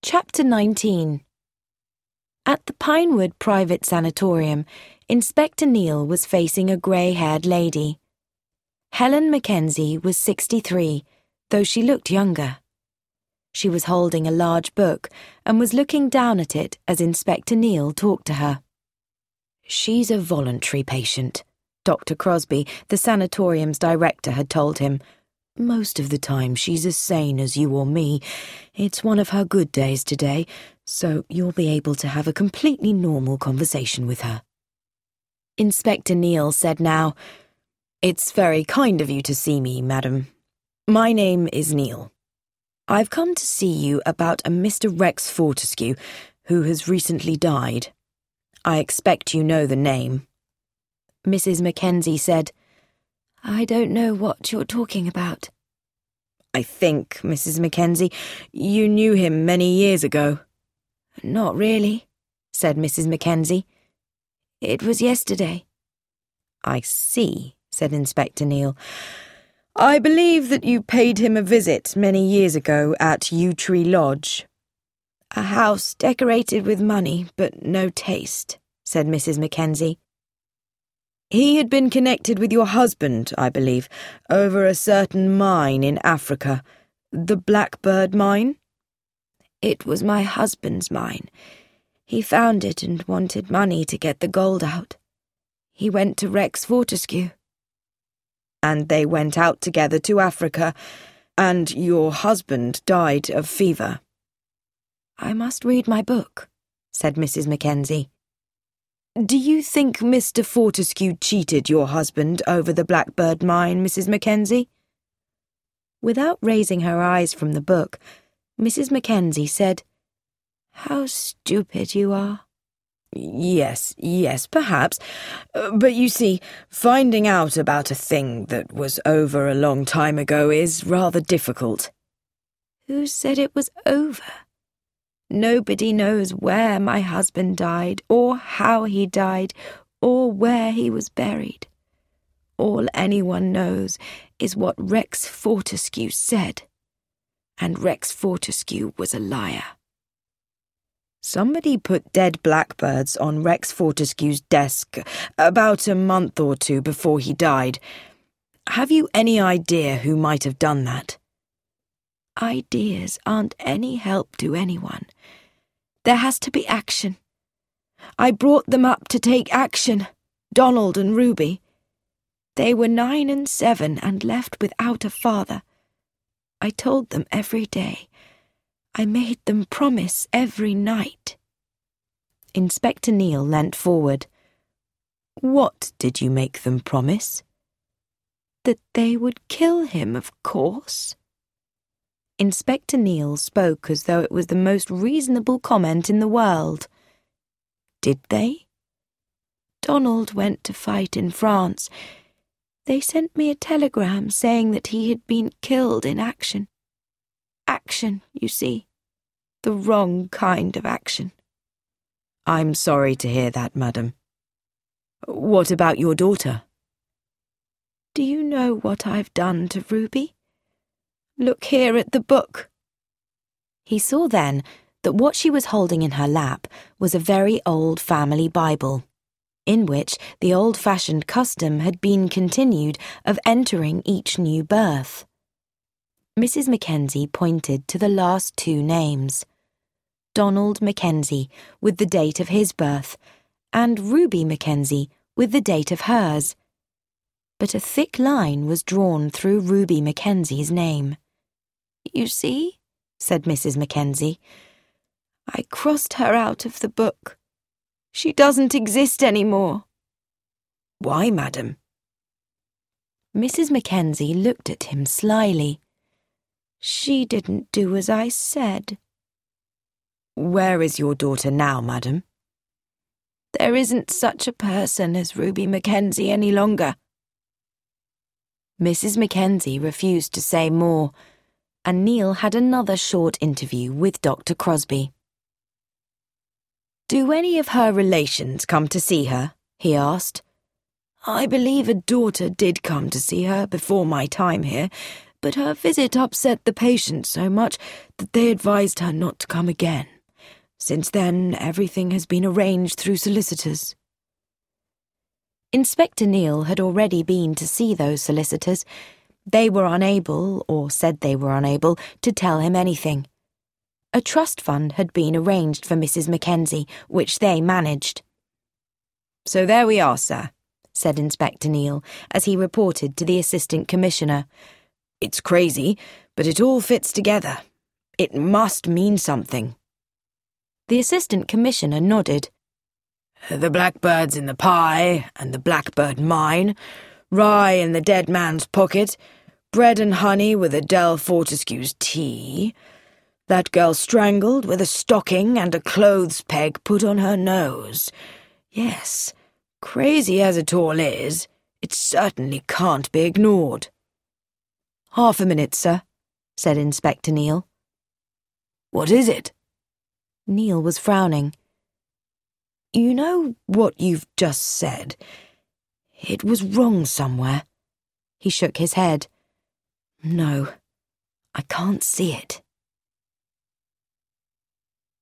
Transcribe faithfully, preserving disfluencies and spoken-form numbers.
Chapter nineteen. At the Pinewood Private Sanatorium, Inspector Neil was facing a grey-haired lady. Helen Mackenzie was sixty-three, though she looked younger. She was holding a large book and was looking down at it as Inspector Neil talked to her. "She's a voluntary patient," Doctor Crosby, the sanatorium's director, had told him. "Most of the time she's as sane as you or me. It's one of her good days today, so you'll be able to have a completely normal conversation with her." Inspector Neil said now, "It's very kind of you to see me, madam. My name is Neil. I've come to see you about a Mister Rex Fortescue, who has recently died. I expect you know the name." Missus Mackenzie said, "I don't know what you're talking about." "I think, Missus Mackenzie, you knew him many years ago." "Not really," said Missus Mackenzie. "It was yesterday." "I see," said Inspector Neil. "I believe that you paid him a visit many years ago at Yew Tree Lodge." "A house decorated with money, but no taste," said Missus Mackenzie. "He had been connected with your husband, I believe, over a certain mine in Africa, the Blackbird Mine?" "It was my husband's mine. He found it and wanted money to get the gold out. He went to Rex Fortescue." "And they went out together to Africa, and your husband died of fever." "I must read my book," said Missus Mackenzie. "Do you think Mister Fortescue cheated your husband over the Blackbird Mine, Missus Mackenzie?" Without raising her eyes from the book, Missus Mackenzie said, "How stupid you are." "Yes, yes, perhaps. But you see, finding out about a thing that was over a long time ago is rather difficult." "Who said it was over? Nobody knows where my husband died, or how he died, or where he was buried. All anyone knows is what Rex Fortescue said. And Rex Fortescue was a liar." "Somebody put dead blackbirds on Rex Fortescue's desk about a month or two before he died. Have you any idea who might have done that?" "Ideas aren't any help to anyone. There has to be action. I brought them up to take action, Donald and Ruby. They were nine and seven and left without a father. I told them every day. I made them promise every night." Inspector Neil leant forward. "What did you make them promise?" "That they would kill him, of course." Inspector Neil spoke as though it was the most reasonable comment in the world. "Did they?" "Donald went to fight in France. They sent me a telegram saying that he had been killed in action. Action, you see. The wrong kind of action." "I'm sorry to hear that, madam. What about your daughter?" "Do you know what I've done to Ruby? Look here at the book." He saw then that what she was holding in her lap was a very old family Bible, in which the old-fashioned custom had been continued of entering each new birth. Missus Mackenzie pointed to the last two names, Donald Mackenzie with the date of his birth, and Ruby Mackenzie with the date of hers. But a thick line was drawn through Ruby Mackenzie's name. "You see," said Missus Mackenzie, "I crossed her out of the book. She doesn't exist any more." "Why, madam?" Missus Mackenzie looked at him slyly. "She didn't do as I said." "Where is your daughter now, madam?" "There isn't such a person as Ruby Mackenzie any longer." Missus Mackenzie refused to say more, and Neil had another short interview with Doctor Crosby. "Do any of her relations come to see her?" he asked. "I believe a daughter did come to see her before my time here, but her visit upset the patient so much that they advised her not to come again. Since then, everything has been arranged through solicitors." Inspector Neil had already been to see those solicitors. They were unable, or said they were unable, to tell him anything. A trust fund had been arranged for Missus Mackenzie, which they managed. "So there we are, sir," said Inspector Neil, as he reported to the Assistant Commissioner. "It's crazy, but it all fits together. It must mean something." The Assistant Commissioner nodded. "The blackbirds in the pie, and the blackbird mine, rye in the dead man's pocket, bread and honey with Adele Fortescue's tea, that girl strangled with a stocking and a clothes peg put on her nose. Yes, crazy as it all is, it certainly can't be ignored." "Half a minute, sir," said Inspector Neil. "What is it?" Neil was frowning. "You know what you've just said? It was wrong somewhere." He shook his head. "No, I can't see it."